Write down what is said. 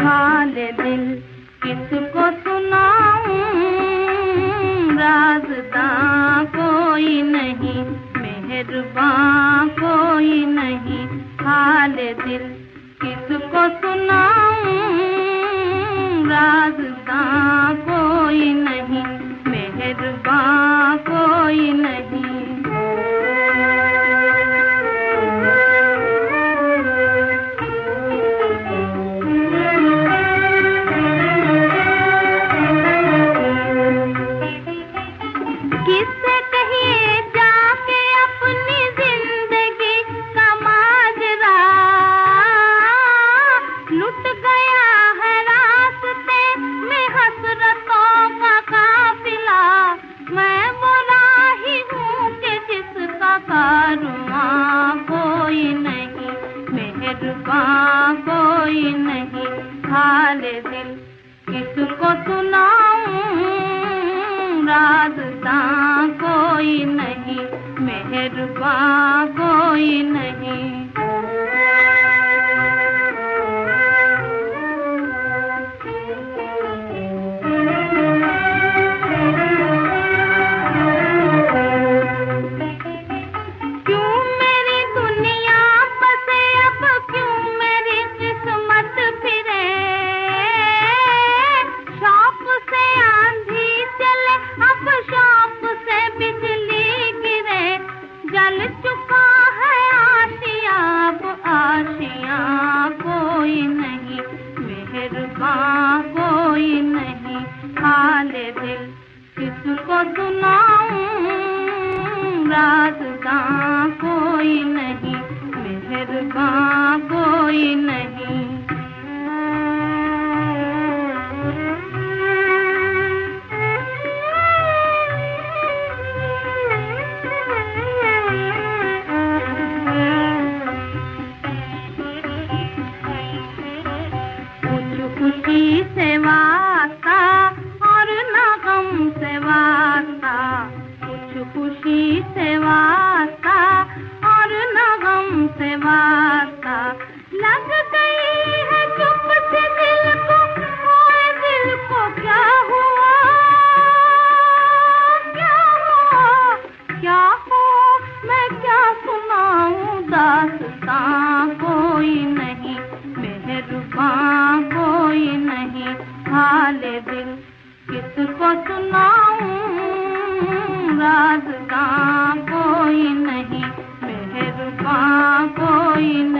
हाल दिल किसको सुनाऊं, राज़दां कोई नहीं, मेहरबान कोई नहीं। हाल दिल किसको सुनाऊं, राज़दां कोई नहीं, मेहरबान कोई नहीं। किससे कहिए जाके अपनी जिंदगी का माजरा, लुट गया है रास्ते में हसरतों का काफिला। मैं वो राही हूँ कि जिसका कारवां कोई नहीं, मेहरबान कोई नहीं। हाल दिल किसको सुनाऊं, राज़दां कोई नहीं, मेहरबान कोई नहीं। क्यों मेरी दुनिया बसे अब, क्यों मेरी किस्मत फिरे, शौक से आंधी चले अब शौक से बिजली गिरे। जल चुका है आशिया अब आशिया कोई नहीं, मेहरबान कोई नहीं। हाल दिल किसको सुनाऊं, राज़दां कोई नहीं, मेहरबान कोई नहीं। खुशी से वास्ता और न गम से वास्ता, कुछ खुशी से वास्ता और न गम से वास्ता। लग गई है चुप से दिल को, ओए दिल को क्या हुआ, क्या हुआ, क्या हो, मैं क्या सुनाऊं, दास्तां कोई नहीं, मेहरबान कोई नहीं। हाल दिल किसको सुनाऊं, राज़दां कोई नहीं, मेहरबान कोई नहीं।